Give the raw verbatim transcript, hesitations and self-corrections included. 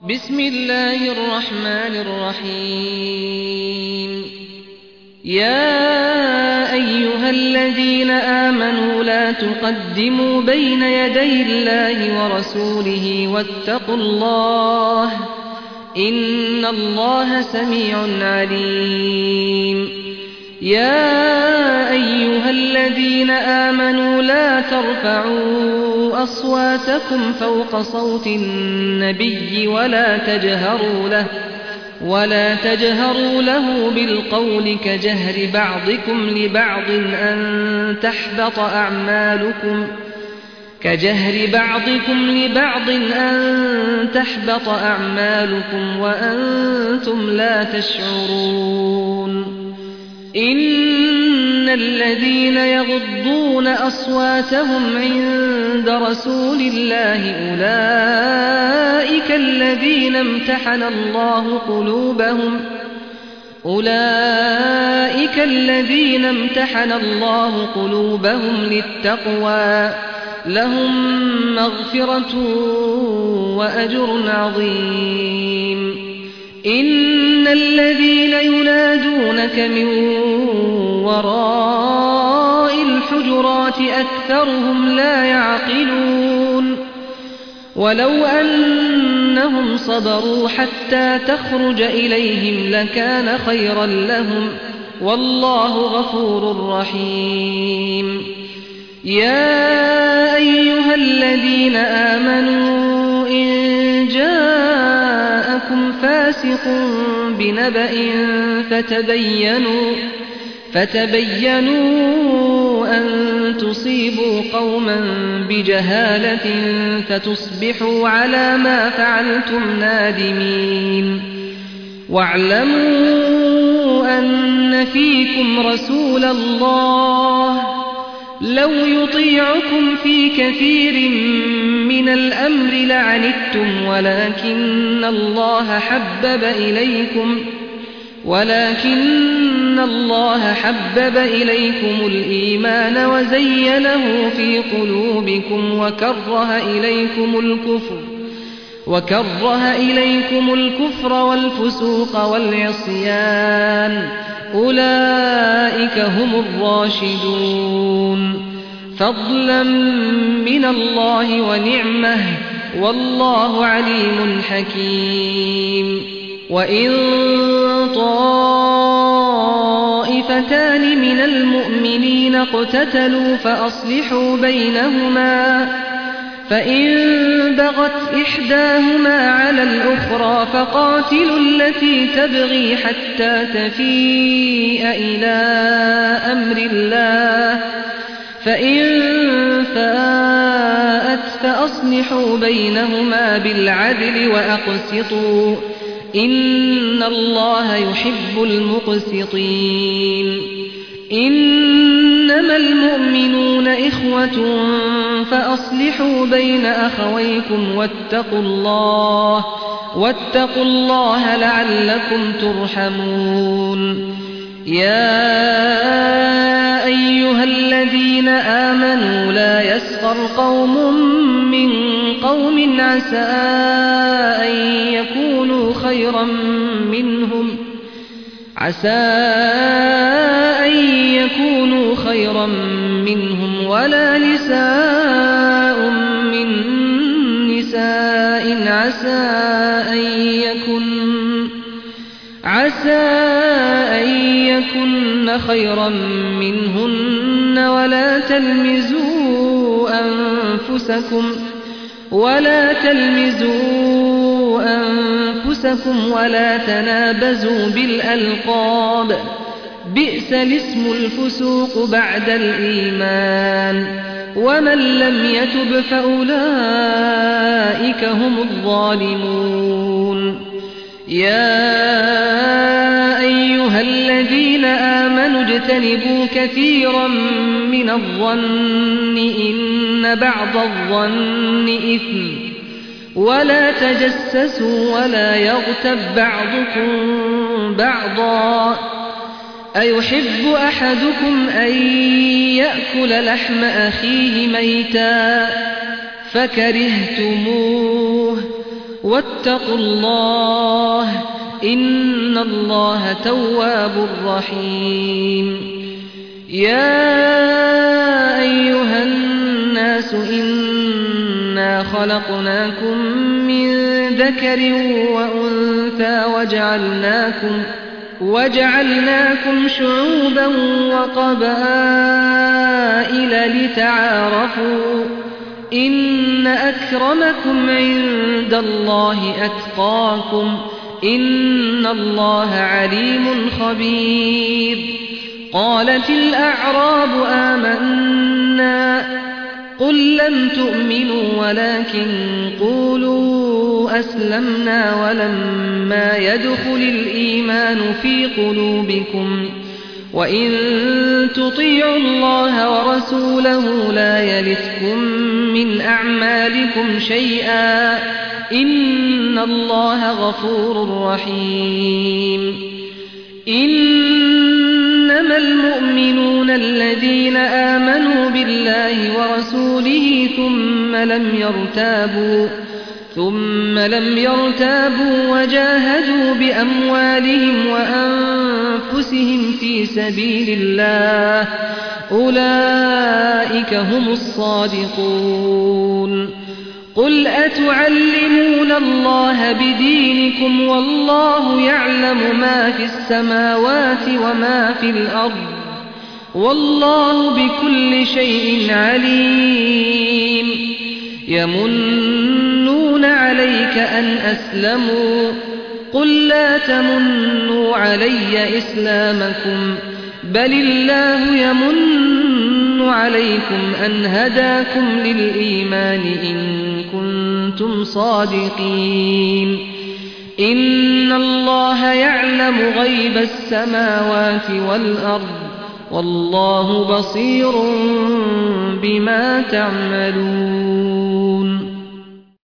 بسم الله الرحمن الرحيم يا أيها الذين آمنوا لا تقدموا بين يدي الله ورسوله واتقوا الله إن الله سميع عليم يا أيها الذين آمنوا لا ترفعوا أصواتكم فوق صوت النبي ولا تجهروا له ولا تجهروا له بالقول كجهر بعضكم لبعض أن تحبط أعمالكم كجهر بعضكم لبعض أن تحبط أعمالكم وأنتم لا تشعرون إن الذين يغضون أصواتهم عند رسول الله أولئك الذين امتحن الله قلوبهم أولئك الذين امتحن الله قلوبهم للتقوى لهم مغفرة وأجر عظيم إن الذين ينادونك من وراء الحجرات أكثرهم لا يعقلون ولو أنهم صبروا حتى تخرج إليهم لكان خيرا لهم والله غفور رحيم يا أيها الذين آمنوا إن جاءكم فاسق بنبأ فتبينوا فتبينوا أن تصيبوا قوما بجهالة فتصبحوا على ما فعلتم نادمين واعلموا أن فيكم رسول الله لو يطيعكم في كثير من الأمر لعنتم ولكن الله حبب إليكم ولكن الله حبب إليكم الإيمان وزينه في قلوبكم وكره إليكم الكفر وكره إليكم الكفر والفسوق والعصيان أولئك هم الراشدون فضلا من الله ونعمه والله عليم حكيم وإن طائفتان من المؤمنين اقتتلوا فأصلحوا بينهما فإن بغت إحداهما على الأخرى فقاتلوا التي تبغي حتى تفيء إلى أمر الله فإن فاءت فأصلحوا بينهما بالعدل وأقسطوا إن الله يحب المقسطين إنما المؤمنون إخوة فأصلحوا بين أخويكم واتقوا الله واتقوا الله لعلكم ترحمون يا أيها الذين آمنوا لا يسخر قوم من قوم عسى أن يكونوا خيرا منهم عسى أن يكونوا خيرا منهم ولا نساء من نساء عسى أن يكن عسى أن يكن خيرا منهن ولا تلمزوا أنفسكم ولا تلمزوا أنفسكم ولا تنابزوا بالألقاب بئس الاسم الفسوق بعد الإيمان ومن لم يتب فأولئك هم الظالمون يا أيها الذين آمنوا اجتنبوا كثيرا من الظن إن بعض الظن إثم ولا تجسسوا ولا يغتب بعضكم بعضا أيحب أحدكم أن يأكل لحم أخيه ميتا فكرهتموه واتقوا الله إن الله تواب رحيم يا أيها الناس إنا خلقناكم من ذكر وأنثى وجعلناكم وجعلناكم شعوبا وقبائل لتعارفوا إن أكرمكم عند الله أتقاكم إن الله عليم خبير قالت الأعراب آمنا قل لم تؤمنوا ولكن قولوا أسلمنا ولما يدخل الإيمان في قلوبكم وإن تطيعوا الله ورسوله لا يلتكم من أعمالكم شيئا إن الله غفور رحيم إنما المؤمنون الذين آمنوا بالله ورسوله ثم لم يرتابوا ثم لم يرتابوا وجاهدوا بأموالهم وأنفسهم في سبيل الله أولئك هم الصادقون قل أتعلمون الله بدينكم والله يعلم ما في السماوات وما في الأرض والله بكل شيء عليم يمنون عليك أن أسلموا قل لا تمنوا علي إسلامكم بل الله يمن عليكم أن هداكم للإيمان إن كنتم صادقين إن الله يعلم غيب السماوات والأرض والله بصير بما تعملون